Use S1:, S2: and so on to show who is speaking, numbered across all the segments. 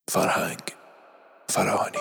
S1: فرهنگ فراهانی.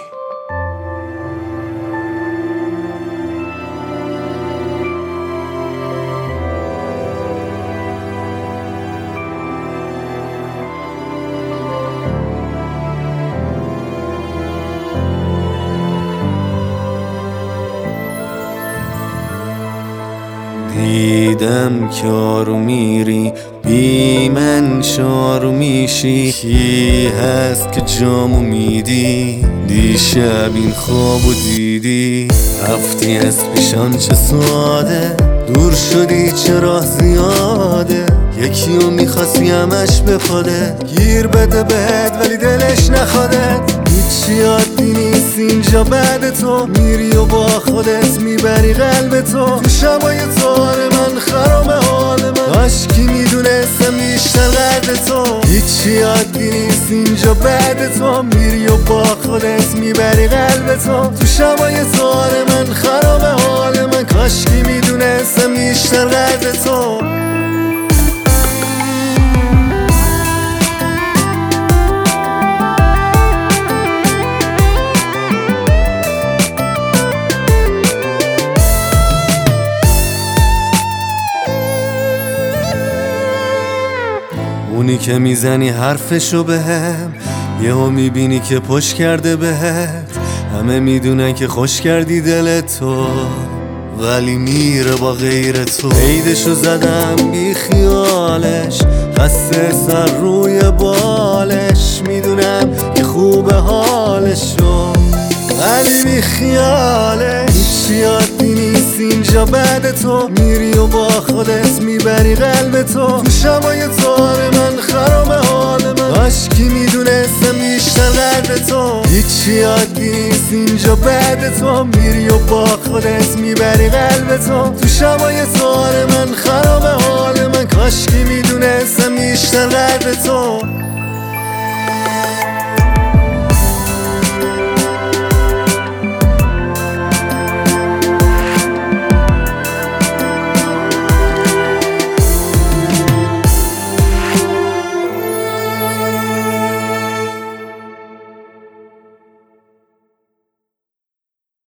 S2: دیدم که آروم میری بی من شارو میشی. کی هست که جامو میدی دیشب این خوابو دیدی؟ رفتی از پیشان چه ساده، دور شدی چه راه زیاده. یکیو میخواستی همش بپاده، گیر بده بهت ولی دلش نخوادت. هیچی عادی نیست اینجا بعد تو، میری و با خودت میبری قلب تو. تو شبای تار من خرام حال من، کاشکی میدونستم بیشتر قدر تو. هیچی عادی نیست اینجا بعد تو، میری و با خودت میبری قلب تو. تو شبای تار من خرام حال من، کاشکی میدونستم بیشتر قدر تو. اونی که میزنی حرفشو بهم، یهو میبینی که پشت کرده بهت. همه میدونن که خوش کردی دلتو، ولی میره با غیر تو. عیدشو زدم بی خیالش، خسته سر روی بالش. میدونم که خوب حالشو، ولی بی خیالش. هیچی عادی نیست اینجا بعد تو، میری و با خودت میبری قلب تو. تو شبای تار من خرام حال من، کاشکی میدونستم بیشتر قدر تو. هیچی عادی نیست اینجا بعد تو، میری و با خودت میبری قلب تو. تو شبای تار من خرام حال من، کاشکی میدونستم بیشتر قدر تو.